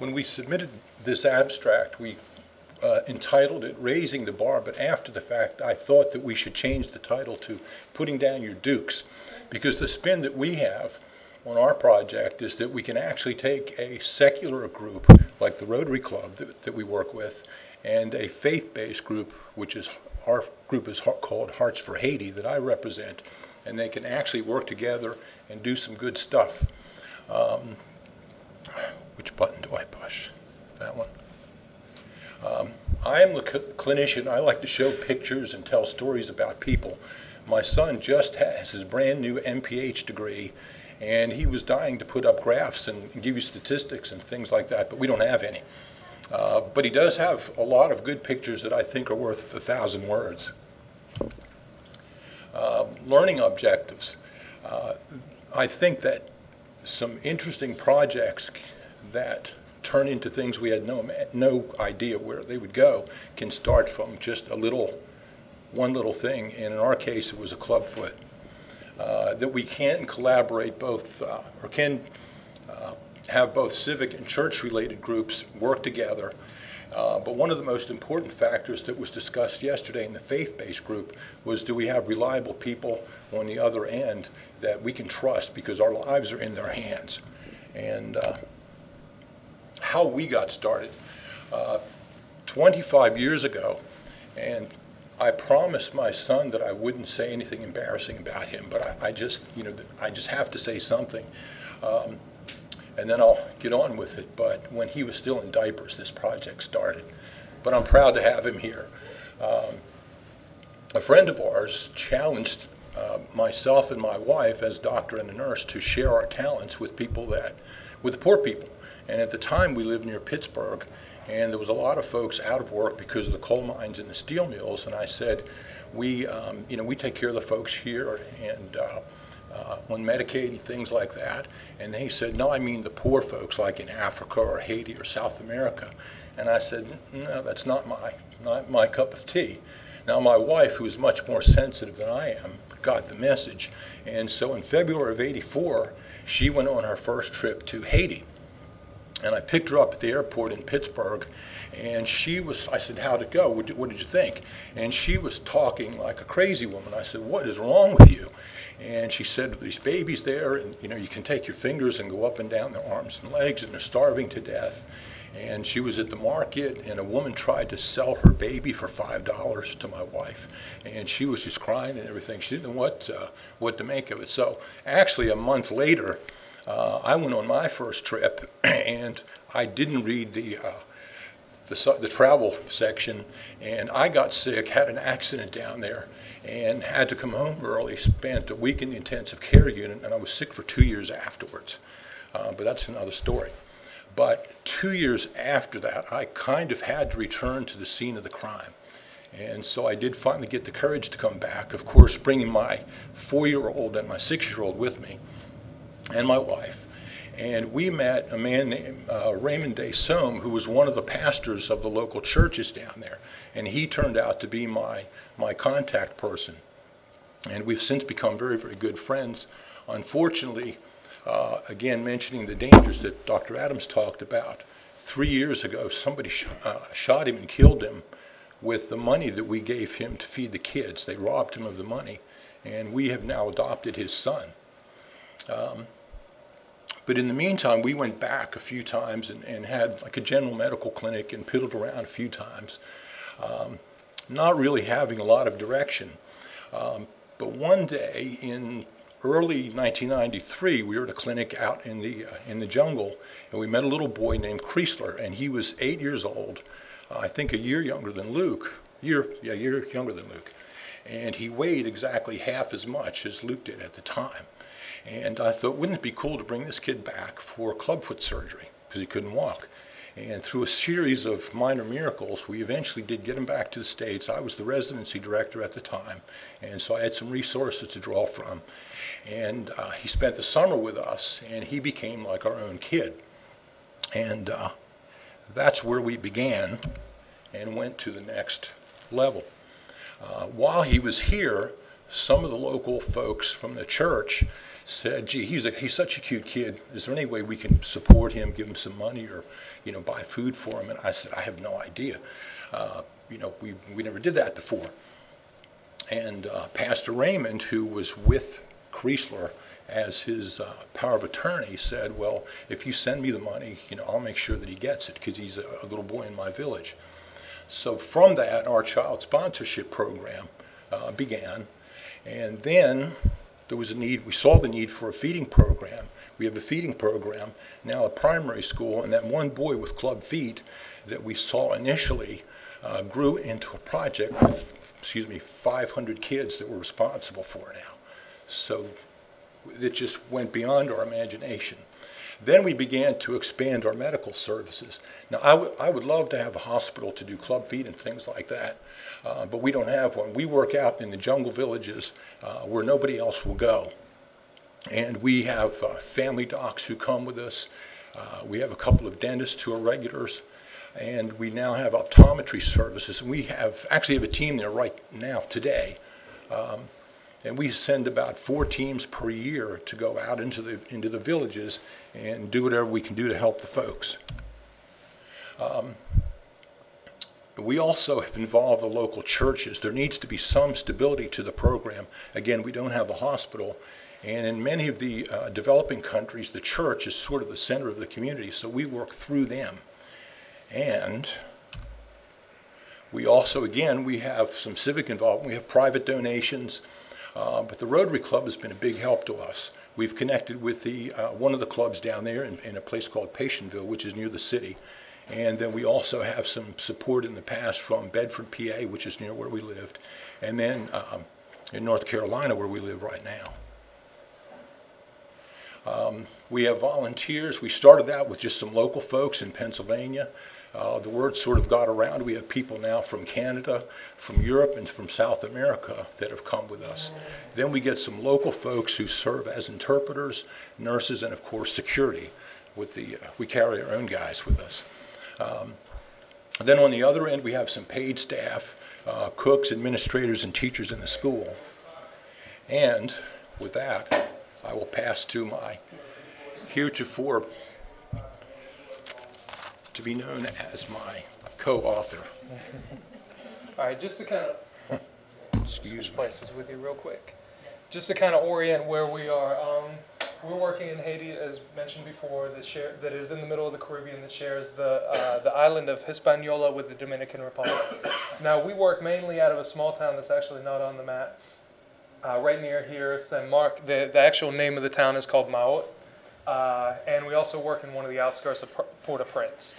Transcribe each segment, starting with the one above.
when we submitted this abstract, we entitled it Raising the Bar, but after the fact, I thought that we should change the title to Putting Down Your Dukes, because the spin that we have on our project is that we can actually take a secular group like the Rotary Club that we work with, and a faith-based group, which is our group is called Hearts for Haiti, that I represent, and they can actually work together and do some good stuff. Which button do I push? That one. I am the clinician. I like to show pictures and tell stories about people. My son just has his brand new MPH degree, and he was dying to put up graphs and give you statistics and things like that, but we don't have any. But he does have a lot of good pictures that I think are worth 1,000 words. Learning objectives. I think that some interesting projects that turn into things we had no idea where they would go can start from just one little thing, and in our case it was a clubfoot. That we can collaborate both, or can have both civic and church-related groups work together. But one of the most important factors that was discussed yesterday in the faith-based group was, do we have reliable people on the other end that we can trust, because our lives are in their hands? And how we got started. 25 years ago, and I promised my son that I wouldn't say anything embarrassing about him, but I just have to say something. And then I'll get on with it. But when he was still in diapers, this project started. But I'm proud to have him here. A friend of ours challenged myself and my wife, as doctor and a nurse, to share our talents with with the poor people. And at the time, we lived near Pittsburgh, and there was a lot of folks out of work because of the coal mines and the steel mills. And I said, we take care of the folks here, and on Medicaid and things like that. And they said, no, I mean the poor folks like in Africa or Haiti or South America. And I said, no, that's not my cup of tea. Now my wife, who is much more sensitive than I am, got the message. And so in February of '84, she went on her first trip to Haiti. And I picked her up at the airport in Pittsburgh, and I said, how'd it go? What did you think? And she was talking like a crazy woman. I said, what is wrong with you? And she said, these babies there, and you can take your fingers and go up and down their arms and legs, and they're starving to death. And she was at the market, and a woman tried to sell her baby for $5 to my wife. And she was just crying and everything. She didn't know what to make of it. So actually a month later, I went on my first trip, and I didn't read the travel section, and I got sick, had an accident down there, and had to come home early, spent a week in the intensive care unit, and I was sick for 2 years afterwards. But that's another story. But 2 years after that, I kind of had to return to the scene of the crime. And so I did finally get the courage to come back, of course, bringing my 4-year-old and my 6-year-old with me, and my wife. And we met a man named Raymond Day Somme, who was one of the pastors of the local churches down there. And he turned out to be my contact person. And we've since become very, very good friends. Unfortunately, again, mentioning the dangers that Dr. Adams talked about, 3 years ago, somebody shot him and killed him with the money that we gave him to feed the kids. They robbed him of the money, and we have now adopted his son. But in the meantime, we went back a few times and had like a general medical clinic and piddled around a few times, not really having a lot of direction. But one day in early 1993, we were at a clinic out in the jungle, and we met a little boy named Kreisler, and he was 8 years old, I think a year younger than Luke. A year younger than Luke. And he weighed exactly half as much as Luke did at the time. And I thought, wouldn't it be cool to bring this kid back for clubfoot surgery, because he couldn't walk. And through a series of minor miracles, we eventually did get him back to the States. I was the residency director at the time, and so I had some resources to draw from. And he spent the summer with us, and he became like our own kid. And that's where we began and went to the next level. While he was here, some of the local folks from the church said, "Gee, he's such a cute kid. Is there any way we can support him, give him some money, or buy food for him?" And I said, "I have no idea. We never did that before." And Pastor Raymond, who was with Kreisler as his power of attorney, said, "Well, if you send me the money, I'll make sure that he gets it because he's a little boy in my village." So from that, our child sponsorship program began, and then there was a need. We saw the need for a feeding program. We have a feeding program now at primary school, and that one boy with club feet that we saw initially grew into a project with 500 kids that we're responsible for now. So it just went beyond our imagination. Then we began to expand our medical services. Now, I would love to have a hospital to do club feed and things like that, but we don't have one. We work out in the jungle villages where nobody else will go. And we have family docs who come with us. We have a couple of dentists who are regulars. And we now have optometry services. And we actually have a team there right now today. And we send about 4 teams per year to go out into the villages and do whatever we can do to help the folks. We also have involved the local churches. There needs to be some stability to the program. Again, we don't have a hospital. And in many of the developing countries, the church is sort of the center of the community, so we work through them. And we also, again, we have some civic involvement. We have private donations, but the Rotary Club has been a big help to us. We've connected with one of the clubs down there in a place called Patientville, which is near the city. And then we also have some support in the past from Bedford, PA, which is near where we lived, and then in North Carolina, where we live right now. We have volunteers. We started out with just some local folks in Pennsylvania. The word sort of got around. We have people now from Canada, from Europe, and from South America that have come with us. Then we get some local folks who serve as interpreters, nurses, and of course security. We carry our own guys with us. Then on the other end, we have some paid staff, cooks, administrators, and teachers in the school. And with that, I will pass to my heretofore to be known as my co-author. All right, just to kind of switch places with you real quick. Just to kind of orient where we are. We're working in Haiti, as mentioned before, that is in the middle of the Caribbean, that shares the island of Hispaniola with the Dominican Republic. Now, we work mainly out of a small town that's actually not on the map. Right near here, Saint Marc. The actual name of the town is called Maot. And we also work in one of the outskirts of Port-au-Prince.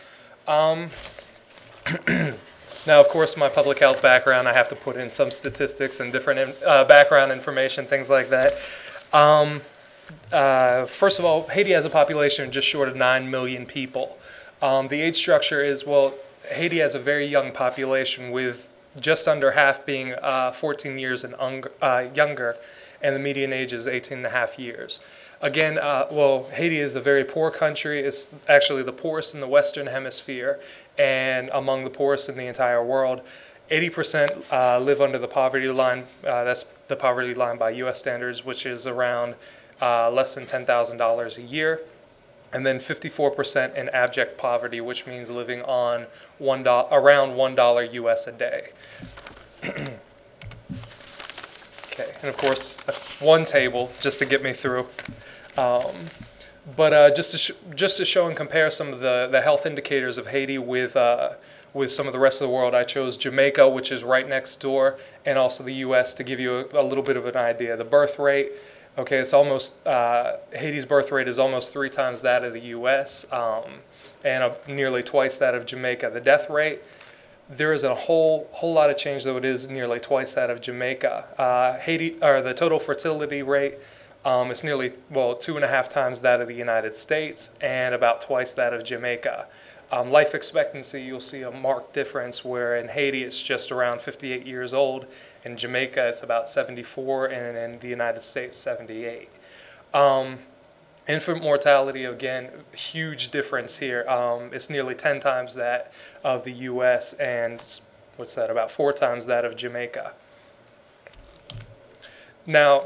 Now, of course, my public health background, I have to put in some statistics and different background information, things like that. First of all, Haiti has a population just short of 9 million people. The age structure is, Haiti has a very young population with just under half being 14 years and younger, and the median age is 18 and a half years. Again, Haiti is a very poor country. It's actually the poorest in the Western Hemisphere and among the poorest in the entire world. 80% live under the poverty line. That's the poverty line by U.S. standards, which is around less than $10,000 a year. And then 54% in abject poverty, which means living on around $1 U.S. a day. Okay, and of course, one table just to get me through. But just to show and compare some of the health indicators of Haiti with some of the rest of the world, I chose Jamaica, which is right next door, and also the U.S. to give you a little bit of an idea. The birth rate, okay, it's almost Haiti's birth rate is almost 3 times that of the U.S. And nearly twice that of Jamaica. The death rate, there is a whole lot of change, though it is nearly twice that of Jamaica. The total fertility rate. It's nearly, 2.5 times that of the United States and about twice that of Jamaica. Life expectancy, you'll see a marked difference where in Haiti it's just around 58 years old, in Jamaica it's about 74, and in the United States 78. Infant mortality, again, huge difference here. It's nearly 10 times that of the U.S. and about 4 times that of Jamaica. Now,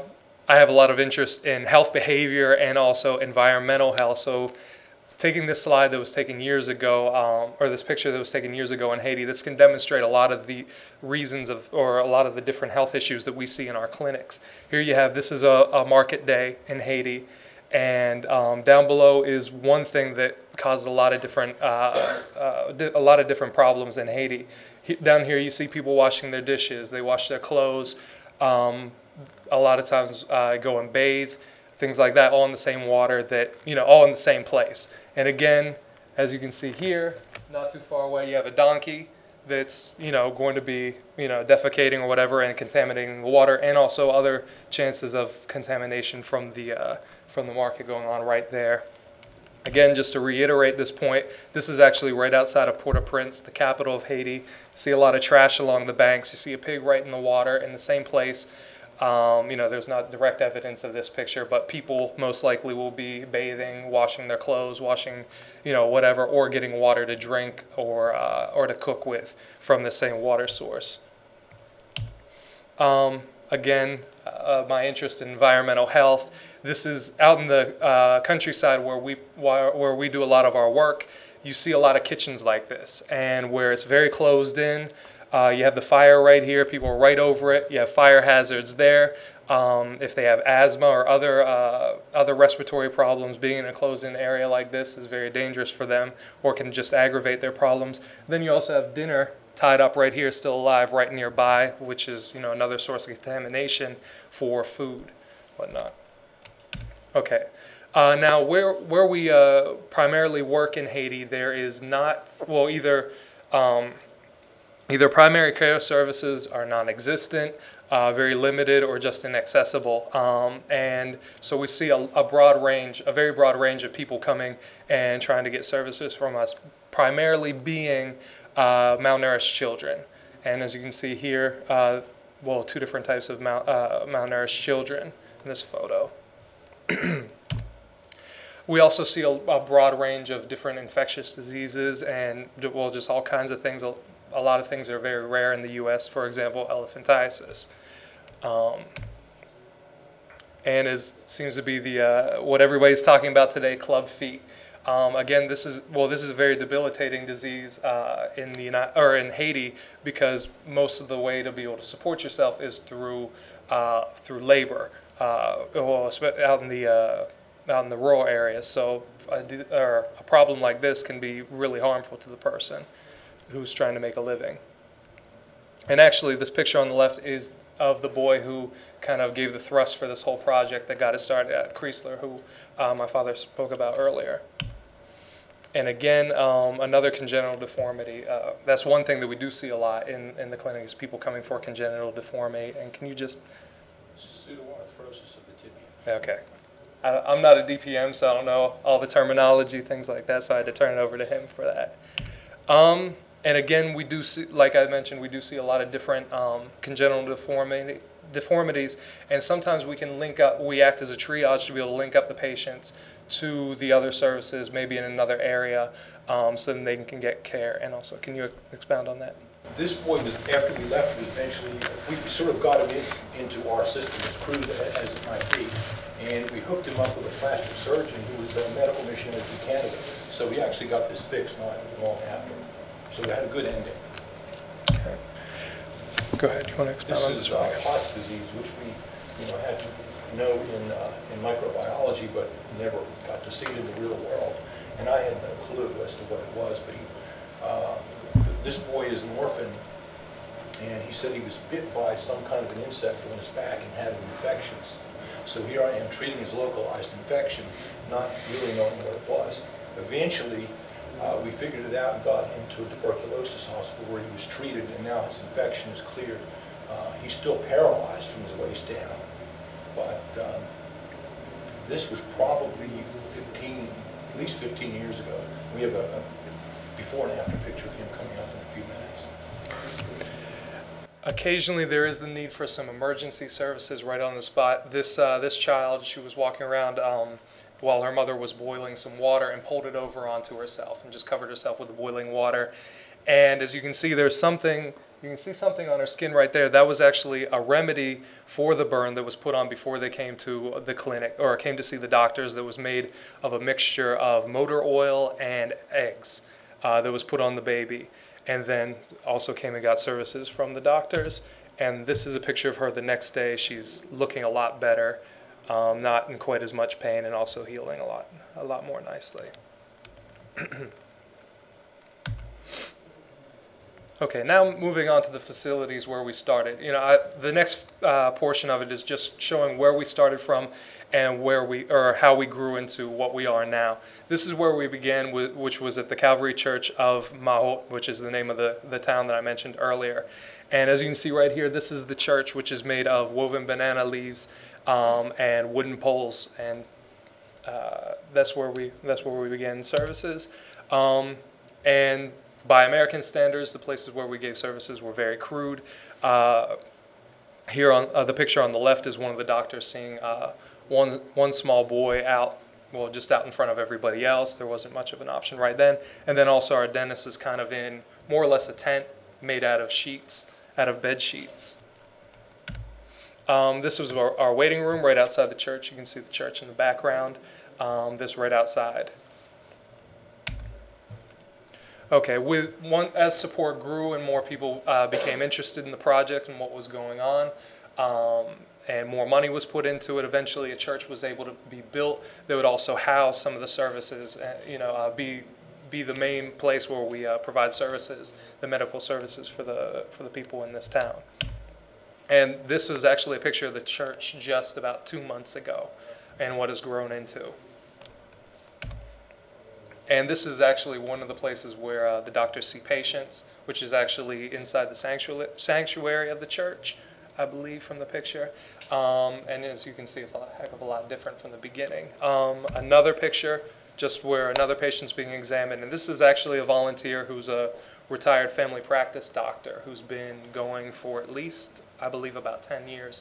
I have a lot of interest in health behavior and also environmental health. So taking this slide that was taken years ago, or this picture that was taken years ago in Haiti, this can demonstrate a lot of the reasons of, or a lot of the different health issues that we see in our clinics. Here you have, this is a market day in Haiti, and down below is one thing that caused a lot of different problems in Haiti. Down here you see people washing their dishes, they wash their clothes, a lot of times go and bathe, things like that, all in the same water that, all in the same place. And again, as you can see here, not too far away, you have a donkey that's, going to be, defecating or whatever and contaminating the water, and also other chances of contamination from the market going on right there. Again, just to reiterate this point, this is actually right outside of Port-au-Prince, the capital of Haiti. You see a lot of trash along the banks. You see a pig right in the water in the same place. There's not direct evidence of this picture, but people most likely will be bathing, washing their clothes, washing, whatever, or getting water to drink or to cook with from the same water source. Again, my interest in environmental health. This is out in the countryside where we do a lot of our work. You see a lot of kitchens like this, and where it's very closed in. You have the fire right here. People are right over it. You have fire hazards there. If they have asthma or other respiratory problems, being in a closed-in area like this is very dangerous for them, or can just aggravate their problems. Then you also have dinner tied up right here, still alive, right nearby, which is another source of contamination for food, whatnot. Okay. Now, where we primarily work in Haiti, there is not, well, either primary care services are non-existent, very limited, or just inaccessible. And so we see a very broad range of people coming and trying to get services from us, primarily being malnourished children. And as you can see here, two different types of malnourished children in this photo. We also see a broad range of different infectious diseases and, just all kinds of things. A lot of things are very rare in the U.S., for example, elephantiasis. And seems to be what everybody's talking about today, club feet. Again, this is a very debilitating disease in Haiti, because most of the way to be able to support yourself is through labor, out in the rural areas. So a problem like this can be really harmful to the person who's trying to make a living. And actually, this picture on the left is of the boy who kind of gave the thrust for this whole project that got it started at Chrysler, who my father spoke about earlier. And again, another congenital deformity. That's one thing that we do see a lot in the clinic, is people coming for congenital deformity. And can you just... Pseudoarthrosis of the tibia. Okay. I'm not a DPM, so I don't know all the terminology, things like that, so I had to turn it over to him for that. And again, we do see, like I mentioned, we do see a lot of different congenital deformities, and sometimes we can link up, we act as a triage to be able to link up the patients to the other services, maybe in another area, so then they can get care. And also, can you expound on that? This boy was, after we left, was eventually, we sort of got him into our system as crude as it might be, and we hooked him up with a plastic surgeon who was a medical missionary to Canada. So we actually got this fixed not long after. So we had a good ending. Okay. Go ahead. Do you want to expound on this? This is Pott's disease, which we had to know in microbiology, but never got to see it in the real world. And I had no clue as to what it was, but this boy is an orphan, and he said he was bit by some kind of an insect on his back and had infections. So here I am treating his localized infection, not really knowing what it was. Eventually, we figured it out and got him to a tuberculosis hospital where he was treated, and now his infection is cleared. He's still paralyzed from his waist down, but this was probably at least 15 years ago. We have a before and after picture of him coming up in a few minutes. Occasionally there is the need for some emergency services right on the spot. This child, she was walking around while her mother was boiling some water, and pulled it over onto herself and just covered herself with the boiling water. And as you can see, you can see something on her skin right there. That was actually a remedy for the burn that was put on before they came to the clinic or came to see the doctors, that was made of a mixture of motor oil and eggs that was put on the baby. And then also came and got services from the doctors. And this is a picture of her the next day. She's looking a lot better, not in quite as much pain, and also healing a lot more nicely. Okay, now moving on to the facilities where we started. The next portion of it is just showing where we started from and how we grew into what we are now. This is where we began, which was at the Calvary Church of Mahot, which is the name of the town that I mentioned earlier. And as you can see right here, this is the church, which is made of woven banana leaves and wooden poles, and that's where we began services. And by American standards, the places where we gave services were very crude. Here on the picture on the left is one of the doctors seeing one small boy just out in front of everybody else. There wasn't much of an option right then. And then also our dentist is kind of in more or less a tent made out of bed sheets. This was our waiting room right outside the church. You can see the church in the background. This right outside. Okay, as support grew and more people became interested in the project and what was going on, and more money was put into it, eventually a church was able to be built that would also house some of the services, be the main place where we provide services, the medical services for the people in this town. And this was actually a picture of the church just about 2 months ago and what has grown into. And this is actually one of the places where the doctors see patients, which is actually inside the sanctuary of the church, I believe, from the picture. And as you can see, it's a heck of a lot different from the beginning. Another picture, just where another patient's being examined. And this is actually a volunteer who's a retired family practice doctor who's been going for at least, I believe, about 10 years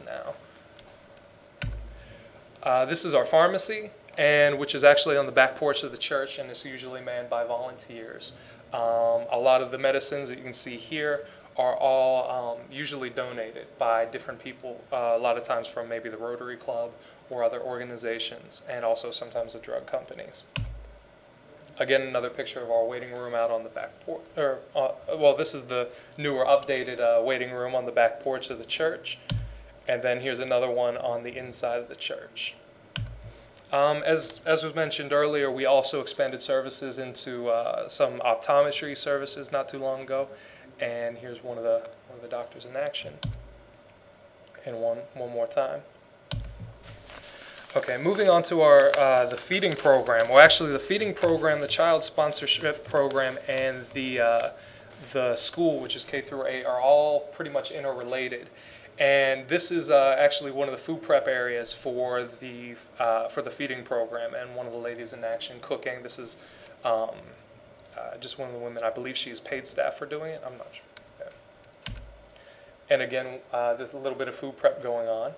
now. This is our pharmacy, and which is actually on the back porch of the church, and is usually manned by volunteers. A lot of the medicines that you can see here are all usually donated by different people, a lot of times from maybe the Rotary Club or other organizations, and also sometimes the drug companies. Again, another picture of our waiting room out on the back porch. This is the newer, updated waiting room on the back porch of the church. And then here's another one on the inside of the church. As was mentioned earlier, we also expanded services into some optometry services not too long ago. And here's one of the doctors in action. And one more time. Okay, moving on to our the feeding program. Well, actually, the feeding program, the child sponsorship program, and the school, which is K through 8, are all pretty much interrelated. And this is actually one of the food prep areas for the feeding program, and one of the ladies in action cooking. This is just one of the women. I believe she's paid staff for doing it. I'm not sure. Yeah. And again, there's a little bit of food prep going on.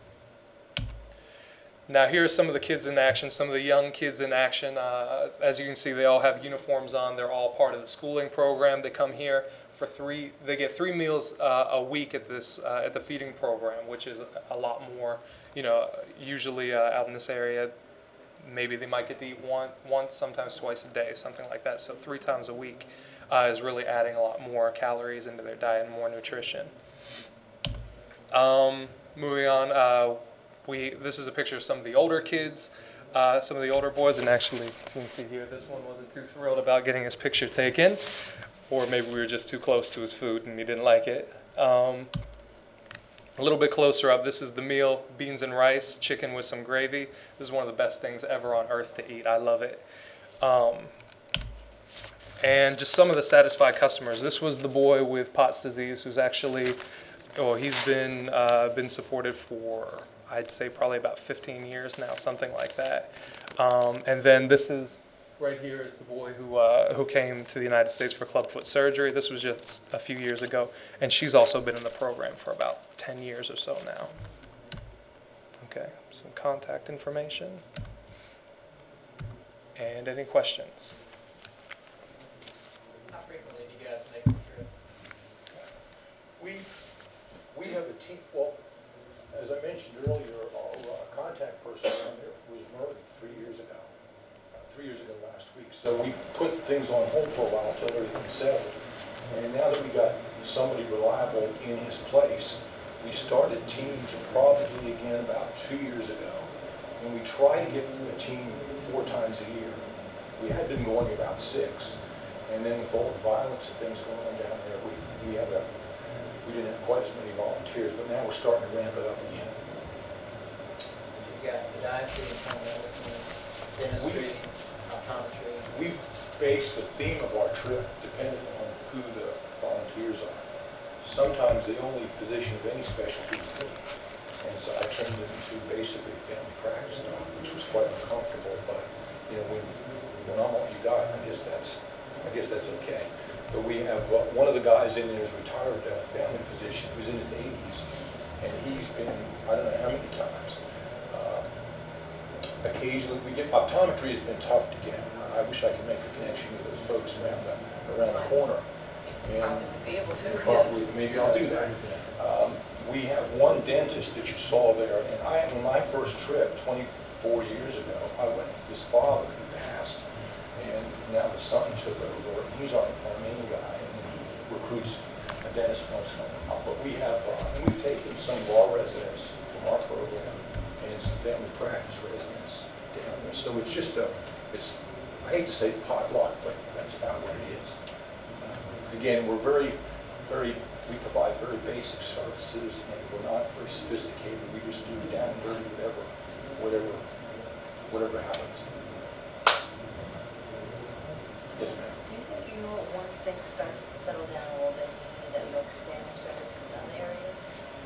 Now here are some of the kids in action, some of the young kids in action. As you can see, they all have uniforms on. They're all part of the schooling program. They come here for they get 3 meals a week at the feeding program, which is a lot more. Usually out in this area, maybe they might get to eat once, sometimes twice a day, something like that. So 3 times a week is really adding a lot more calories into their diet and more nutrition. Moving on. This is a picture of some of the older kids, some of the older boys, and actually, you can see here, this one wasn't too thrilled about getting his picture taken, or maybe we were just too close to his food and he didn't like it. A little bit closer up, this is the meal, beans and rice, chicken with some gravy. This is one of the best things ever on earth to eat. I love it. And just some of the satisfied customers. This was the boy with Pott's disease who's actually, he's been supported for, I'd say, probably about 15 years now, something like that. And then this is, right here is the boy who came to the United States for clubfoot surgery. This was just a few years ago, and she's also been in the program for about 10 years or so now. Okay, some contact information. And any questions? How frequently do you guys make the trip? We have a team, well, as I mentioned earlier, our contact person down there was murdered 3 years ago. 3 years ago last week. So we put things on hold for a while until everything settled. And now that we got somebody reliable in his place, we started teams probably again about 2 years ago. And we try to get a team 4 times a year. We had been going about 6. And then with all the violence and things going on down there, we didn't have quite as many volunteers, but now we're starting to ramp it up again. You've got podiatry, internal medicine, dentistry, optometry. We've based the theme of our trip dependent on who the volunteers are. Sometimes the only physician of any specialty is me. And so I turned it into basically family practice doc, which was quite uncomfortable, but when I'm all you got, I guess that's okay. But we have one of the guys in there is retired family physician who's in his 80s, and he's been, I don't know how many times. Occasionally, optometry has been tough to get. I wish I could make a connection with those folks around the corner. And be able to. maybe I'll do that. We have one dentist that you saw there, and on my first trip 24 years ago, I went with his father who passed. And now the son took over, and he's our main guy, and he recruits a dentist once in a while. But we've taken some of our residents from our program and some family practice residents down there. So it's just I hate to say potluck, but that's about what it is. Again, we're we provide very basic services, and we're not very sophisticated. We just do down and dirty whatever happens. Yes, ma'am. Do you think once things start to settle down a little bit, that you'll expand your services to other areas?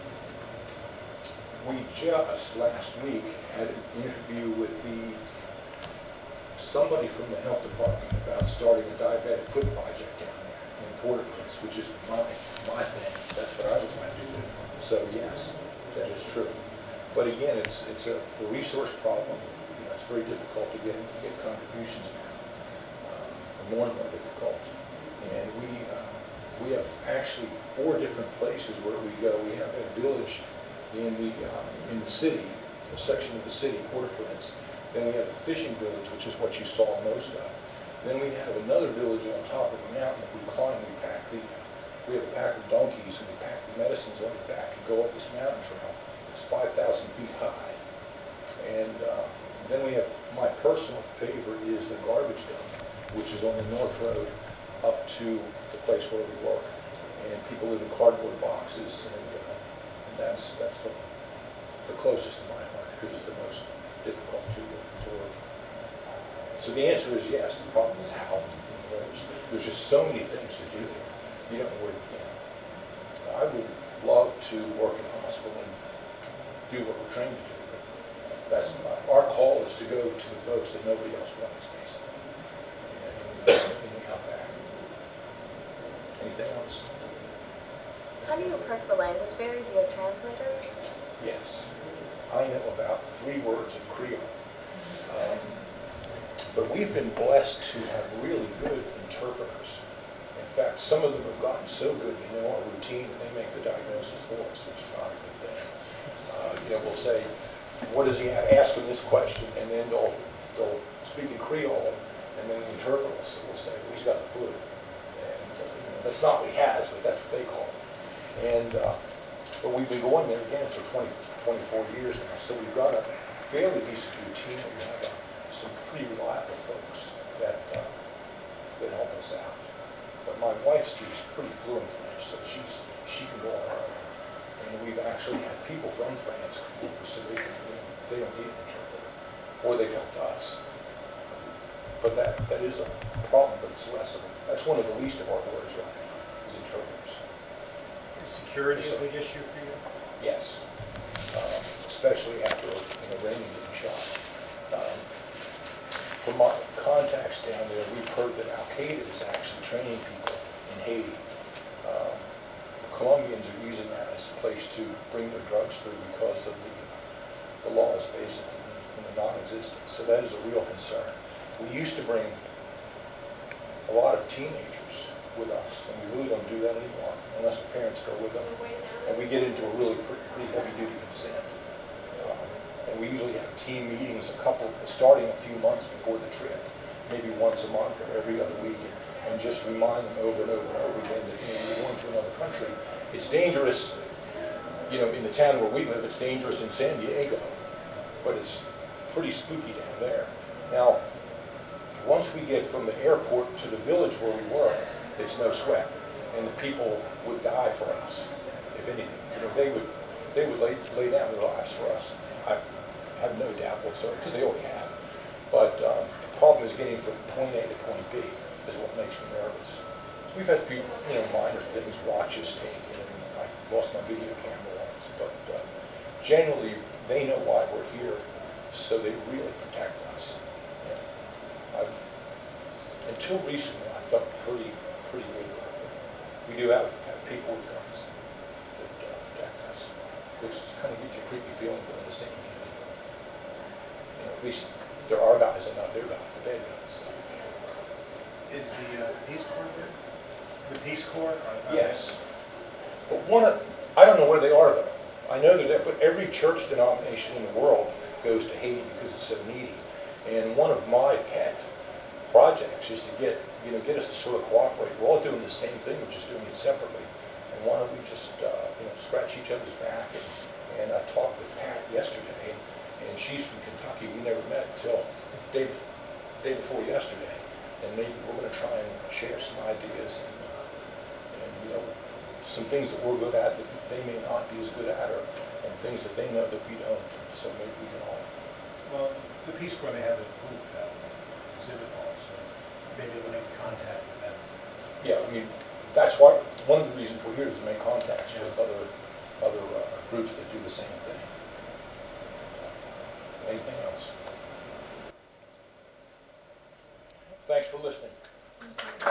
We just last week had an interview with somebody from the health department about starting a diabetic foot project down there in Port-au-Prince, which is my thing. That's what I would like to do. So yes, that is true. But again, it's a resource problem. It's very difficult to get contributions now. More and more difficult. And we have actually 4 different places where we go. We have a village in the city, a section of the city, Port-au-Prince. Then we have a fishing village, which is what you saw most of. Then we have another village on top of the mountain that we climb. We have a pack of donkeys, and we pack the medicines on the back and go up this mountain trail. It's 5,000 feet high. And then we have, my personal favorite is the garbage dump, which is on the North Road up to the place where we work. And people live in cardboard boxes, and that's the closest to my heart, because it's the most difficult to work. So the answer is yes. The problem is how. There's just so many things to do. You don't know where to begin. I would love to work in a hospital and do what we're trained to do. But our call is to go to the folks that nobody else wants, basically. And we come back. Anything else? How do you approach the language barrier? Do you have translators? Yes. I know about 3 words of Creole. But we've been blessed to have really good interpreters. In fact, some of them have gotten so good they know our routine and they make the diagnosis for us, which is not a good thing. We'll say, what does he have? Ask him this question, and then they'll speak in Creole, and then the interpreters will say, well, he's got the flu. And that's not what he has, but that's what they call it. And but we've been going there again for 24 years now, so we've got a fairly decent routine. We have some pretty reliable folks that help us out. But my wife speaks pretty fluent French, so she can go on her own. And we've actually had people from France come over so they don't need an interpreter, or they've helped us. But that is a problem, but it's less of that's one of the least of our worries right now, is interpreters. Is security a big issue for you? Yes, especially after Raymond getting shot. From our contacts down there, we've heard that Al-Qaeda is actually training people in Haiti. The Colombians are using that as a place to bring their drugs through because of the laws basically non-existent. So that is a real concern. We used to bring a lot of teenagers with us, and we really don't do that anymore, unless the parents go with them. And we get into a really pretty heavy-duty consent. And we usually have team meetings starting a few months before the trip, maybe once a month or every other week, and just remind them over and over and over again that, you're going to another country. It's dangerous, in the town where we live, it's dangerous in San Diego, but it's pretty spooky down there. Now, once we get from the airport to the village where we work, it's no sweat, and the people would die for us, if anything. They would lay down their lives for us. I have no doubt whatsoever, because they already have. But the problem is getting from point A to point B is what makes me nervous. We've had a few, minor things, watches taken, and I lost my video camera once, but generally they know why we're here, so they really protect us. Until recently, I felt pretty good about it. We do have people with guns that protect us, which kind of gives you a creepy feeling we're in the same community. At least there are guys and not their guys, the bad guys. Is the Peace Corps there? The Peace Corps? Yes. But I don't know where they are though. I know they're there, but every church denomination in the world goes to Haiti because it's so needy. And one of my pet projects is to get us to sort of cooperate. We're all doing the same thing, we're just doing it separately. And why don't we just, scratch each other's back? And I talked with Pat yesterday, and she's from Kentucky. We never met until day before yesterday. And maybe we're going to try and share some ideas and some things that we're good at that they may not be as good at, and things that they know that we don't. So maybe we can all. Well, the Peace Corps, they have a booth out exhibit hall, so maybe we'll make contact with them. Yeah, that's why one of the reasons we're here is to make contacts with other groups that do the same thing. Anything else? Thanks for listening.